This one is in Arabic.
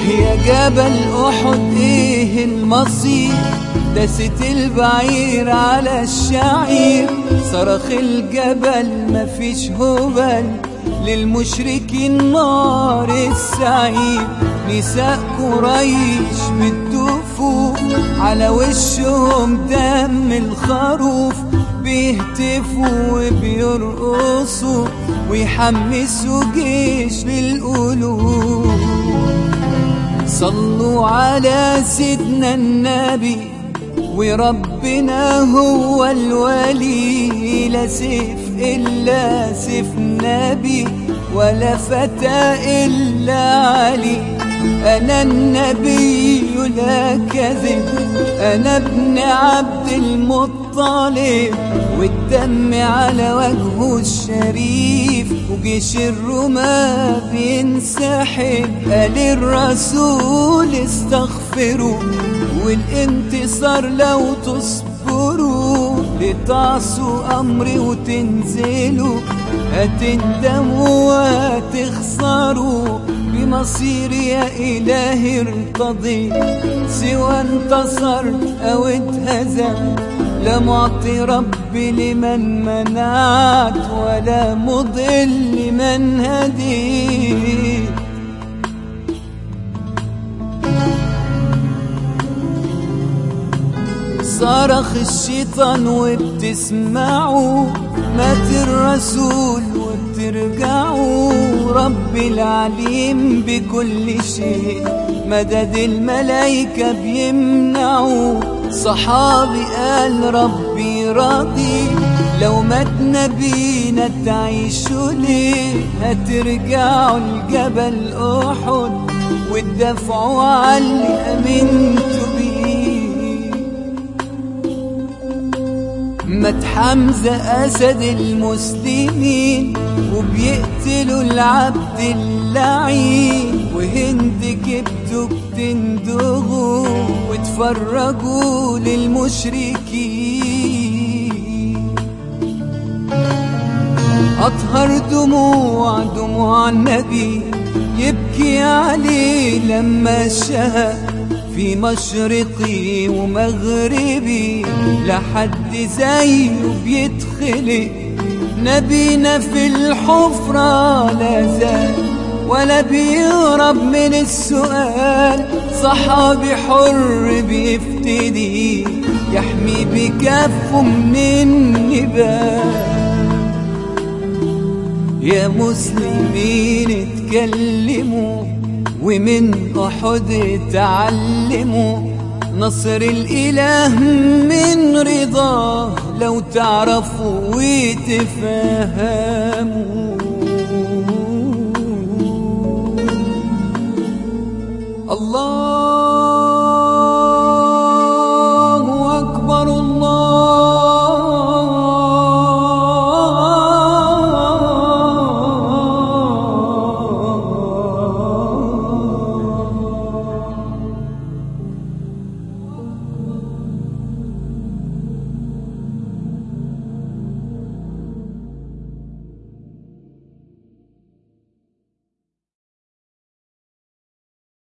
يا جبل أحد ايه المصير، دست البعير على الشعير، صرخ الجبل مفيش هبل، للمشركين نار السعير. نساء قريش بالدفوف على وشهم دم الخروف، بيهتفوا وبيرقصوا ويحمسوا جيش للقلوب. صلوا على سيدنا النبي وربنا هو الولي، لا سيف إلا سيف نبي ولا فتى إلا علي. أنا النبي لا كذب، أنا ابن عبد المطلب، والدم على وجهه الشريف، وجيش الرماة بينسحب. قال الرسول استغفروا، والانتصار لو تصبروا، لتعصوا أمري وتنزلوا، هتندموا وهتخسروا. بمصيري يا إلهي ارتضي، سوى انتصر أو اتهزم، لا معطي ربي لمن منعت، ولا مضل لمن هديت. صرخ الشيطان وبتسمعوا، مات الرسول وبترجعوا. ربي العليم بكل شيء، مدد الملايكة بيمنعوا. صحابي قال ربي راضي، لو مات نبينا تعيشوا ليه؟ هترجعوا لجبل أحد وتدافعوا على اللي أمنتوا بيه. مات حمزة أسد المسلمين، وبيقتلوا العبد اللعين، وهند كبتوا بتندغوا وتفرجوا للمشركين. أطهر دموع النبي، يبكي عليه لما الشهق في مشرقي ومغربي، لحد زيه بيتخلق. نبينا في الحفرة لا زال، ولا بيهرب من السؤال. صحابي حر بيفتدي، يحمي بكفه من النبال. يا مسلمين اتكلموا، ومن أحد تعلموا، نصر الإله من رضاه، لو تعرفوا وتفهموا.